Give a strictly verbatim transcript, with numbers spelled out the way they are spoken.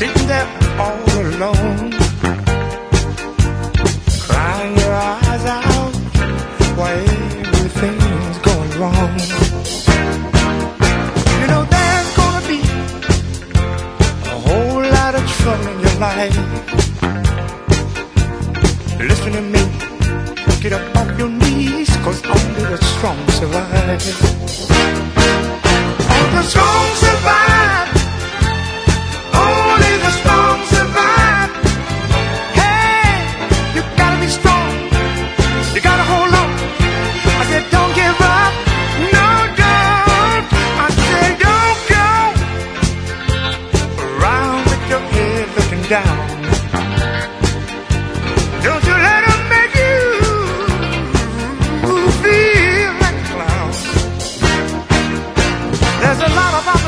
sitting there all alone, crying your eyes out while everything's going wrong. You know there's gonna be a whole lot of trouble in your life. Listen to me, get up off your knees, 'cause only the strong survive. Only the strong survive. Only the strong survive. Hey, you gotta be strong. You gotta hold on. I said don't give up. No, don't. I said don't go around with your head looking down. Don't you let them make you feel like a clown. There's a lot of